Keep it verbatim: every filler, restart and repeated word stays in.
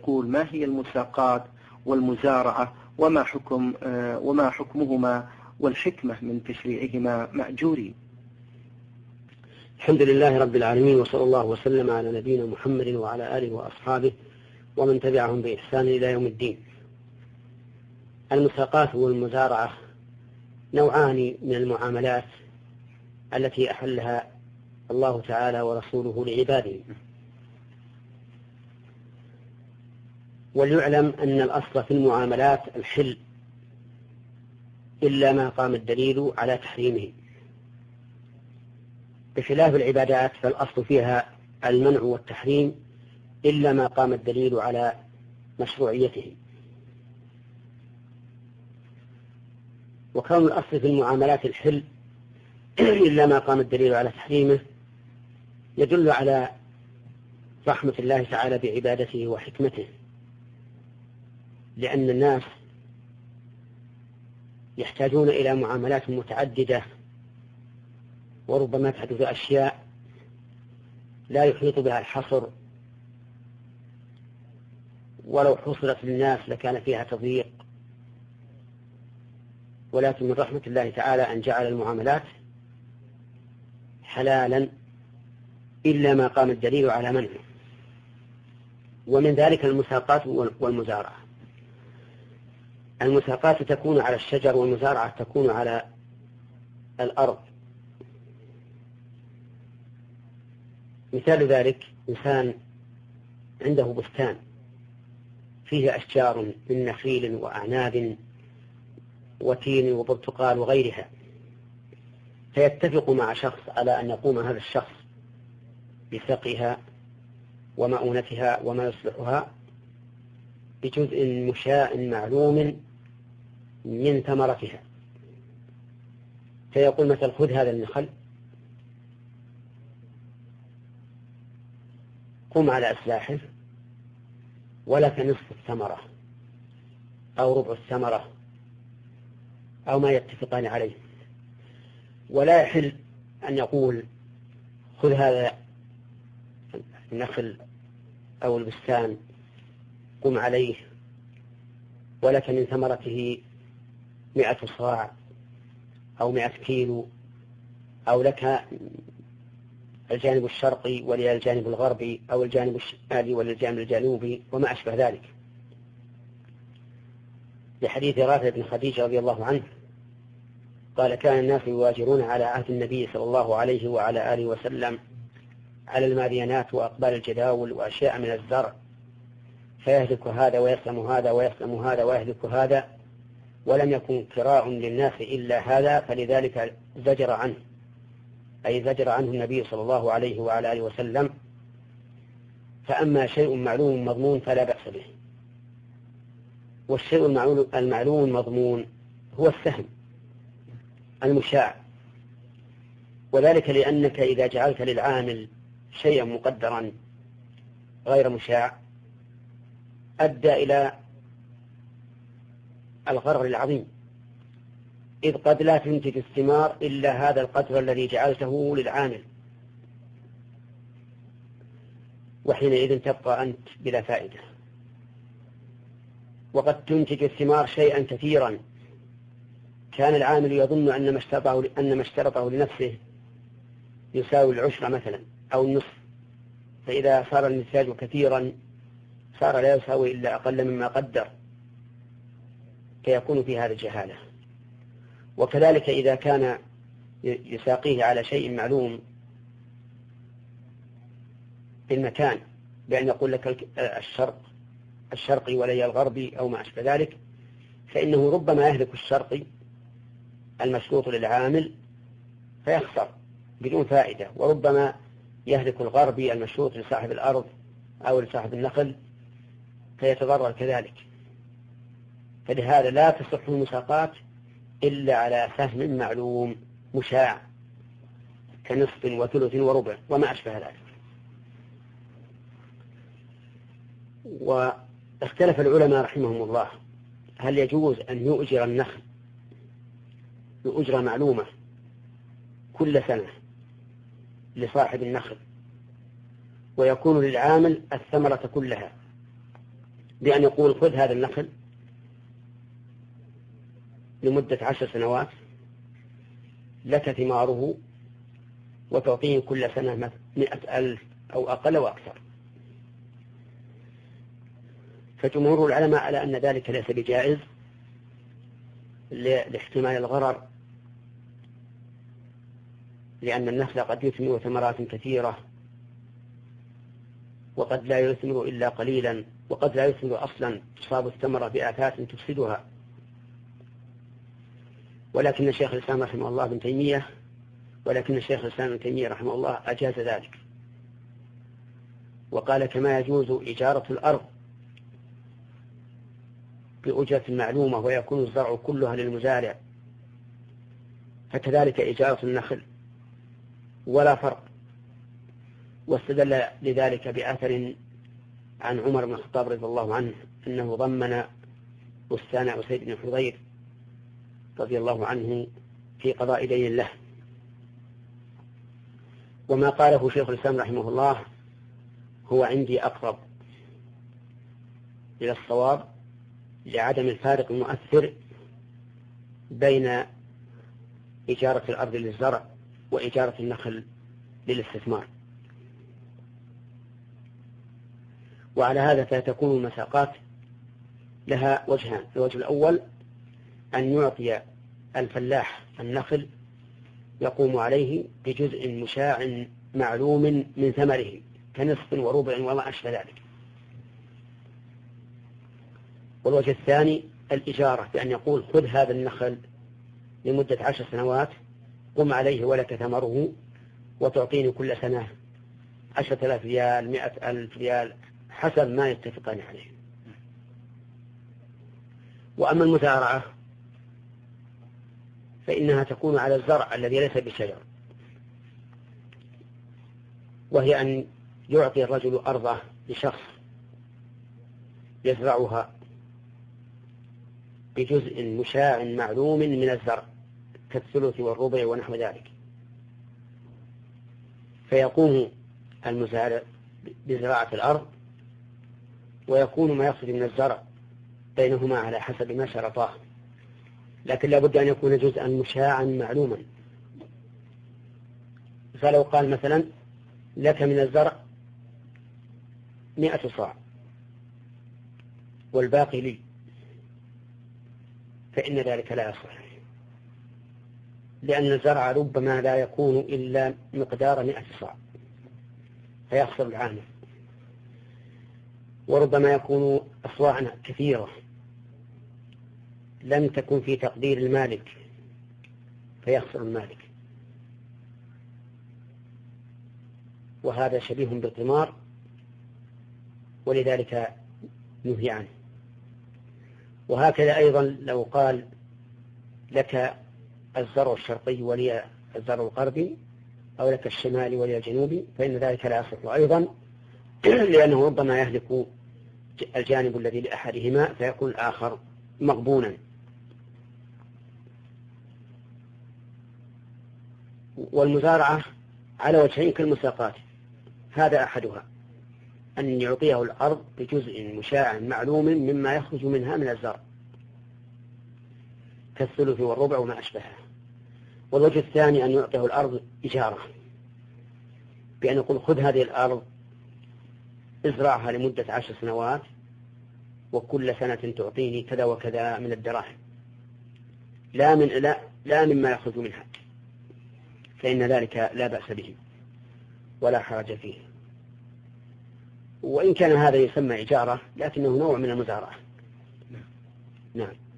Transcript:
يقول: ما هي المساقات والمزارعة وما حكم وما حكمهما والحكمة من تشريعهما مأجورين؟ الحمد لله رب العالمين، وصلى الله وسلم على نبينا محمد وعلى آله وأصحابه ومن تبعهم بإحسان إلى يوم الدين. المساقات والمزارعة نوعان من المعاملات التي أحلها الله تعالى ورسوله لعباده. وليعلم أن الأصل في المعاملات الحل إلا ما قام الدليل على تحريمه، بخلاف العبادات فالأصل فيها المنع والتحريم إلا ما قام الدليل على مشروعيته. وكون الأصل في المعاملات الحل إلا ما قام الدليل على تحريمه يدل على رحمة الله تعالى بعبادته وحكمته، لأن الناس يحتاجون إلى معاملات متعددة، وربما تحدث أشياء لا يحيط بها الحصر، ولو حصلت للناس لكان فيها تضييق. ولكن من رحمة الله تعالى أن جعل المعاملات حلالا إلا ما قام الدليل على منعه. ومن ذلك المساقات والمزارعة. المساقات تكون على الشجر والمزارعة تكون على الأرض. مثال ذلك إنسان عنده بستان فيه أشجار من نخيل وأعناب وتين وبرتقال وغيرها، فيتفق مع شخص على أن يقوم هذا الشخص بسقيها ومؤونتها وما يصلحها بجزء مشاء معلوم من ثمرتها، فيقول مثلا: خذ هذا النخل، قم على إصلاحه، ولك نصف الثمرة أو ربع الثمرة أو ما يتفقان عليه. ولا يحل أن يقول: خذ هذا النخل أو البستان، قم عليه، ولك من ثمرته مئة صاع أو مئة كيلو، أو لك الجانب الشرقي ولي الجانب الغربي، أو الجانب الشمالي ولي الجانب الجنوبي، وما أشبه ذلك، لحديث رافع بن خديجة رضي الله عنه قال: كان الناس يواجرون على عهد النبي صلى الله عليه وعلى آله وسلم على المادينات وأقبال الجداول وأشياء من الزرع، فيهلك هذا ويسلم هذا ويسلم هذا ويهلك هذا، ولم يكن كراء للناس إلا هذا، فلذلك زجر عنه، أي زجر عنه النبي صلى الله عليه وعلى آله وسلم. فأما شيء معلوم مضمون فلا بأس به. والشيء المعلوم المضمون هو السهم المشاع، وذلك لأنك إذا جعلت للعامل شيئا مقدرا غير مشاع أدى إلى الغرر العظيم، إذ قد لا تنتج الثمار إلا هذا القدر الذي جعلته للعامل، وحينئذ تبقى أنت بلا فائدة. وقد تنتج الثمار شيئا كثيرا كان العامل يظن أن ما اشترطه أن ما اشترطه لنفسه يساوي العشر مثلا أو النصف، فإذا صار النتاج كثيرا صار لا يساوي إلا أقل مما قدر، فيكون في هذا الجهالة. وكذلك إذا كان يساقيه على شيء معلوم في المكان بأن يقول لك الشرق الشرقي ولي الغربي أو ما أشبه ذلك، فإنه ربما يهلك الشرقي المشروط للعامل فيخسر بدون فائدة، وربما يهلك الغربي المشروط لصاحب الأرض أو لصاحب النخل فيتضرر كذلك. فلهذا لا تصح المساقات إلا على سهم معلوم مشاع كنصف وثلث وربع وما أشبه ذلك. واختلف العلماء رحمهم الله هل يجوز أن يؤجر النخل بأجرة معلومة كل سنة لصاحب النخل ويكون للعامل الثمرة كلها، بأن يقول خذ هذا النخل لمدة عشر سنوات لك ثماره وتعطيه كل سنة مئة ألف أو أقل وأكثر. فجمهور العلماء على أن ذلك ليس بجائز لاحتمال الغرر، لأن النخل قد يثمر ثمرات كثيرة وقد لا يثمر إلا قليلا، وقد لا يثمر أصلا، تصاب الثمرة بآفات تفسدها. ولكن الشيخ الإسلام رحمه الله ابن تيمية ولكن الشيخ الإسلام ابن تيمية رحمه الله أجاز ذلك، وقال كما يجوز إجارة الأرض بأجرة معلومة ويكون الزرع كلها للمزارع، فكذلك إجارة النخل ولا فرق. واستدل لذلك بأثر عن عمر بن الخطاب رضي الله عنه أنه ضمن بستان أسيد بن حضير رضي الله عنه في قضاء دين له. وما قاله شيخ الإسلام رحمه الله هو عندي أقرب إلى الصواب لعدم الفارق المؤثر بين إجارة الأرض للزرع وإجارة النخل للاستثمار. وعلى هذا فتكون المساقات لها وجهان: الوجه الأول أن يعطي الفلاح النخل يقوم عليه بجزء مشاع معلوم من ثمره كنصف وربع وما أشبه ذلك. والوجه الثاني الإجارة، بأن يقول خذ هذا النخل لمدة عشر سنوات قم عليه ولك ثمره وتعطيني كل سنة عشرة آلاف ريال مئة ألف ريال حسب ما يتفقان عليه. وأما المزارعة فإنها تكون على الزرع الذي ليس بشجر، وهي أن يعطي الرجل أرضه لشخص يزرعها بجزء مشاع معلوم من الزرع كالثلث والربع ونحو ذلك، فيقوم المزارع بزراعة الأرض ويكون ما يخرج من الزرع بينهما على حسب ما شرطاه، لكن لا بد أن يكون جزءا مشاعا معلوما. فلو قال مثلا لك من الزرع مئة صاع والباقي لي، فإن ذلك لا يصح، لأن الزرع ربما لا يكون إلا مقدار مئة صاع فيخسر العامل، وربما يكون أصواعا كثيرة لم تكن في تقدير المالك فيخسر المالك، وهذا شبيه بالقمار ولذلك نهي عنه. وهكذا أيضا لو قال لك الزرع الشرقي ولي الزرع الغربي أو لك الشمالي ولي الجنوبي فإن ذلك لا يصح أيضا، لأنه ربما يهلك الجانب الذي لأحدهما فيكون الآخر مغبونا. والمزارعة على وجهين كالمساقات، هذا أحدها أن يعطيه الأرض بجزء مشاع معلوم مما يخرج منها من الزرع كالثلث والربع وما أشبهه. والوجه الثاني أن يعطيه الأرض إجارة، بأن يقول خذ هذه الأرض ازرعها لمدة عشر سنوات وكل سنة تعطيني كذا وكذا من الدراهم، لا من لا, لا مما يخرج منها، فإن ذلك لا بأس به ولا حرج فيه. وإن كان هذا يسمى إجارة لكنه نوع من المزارعة. نعم.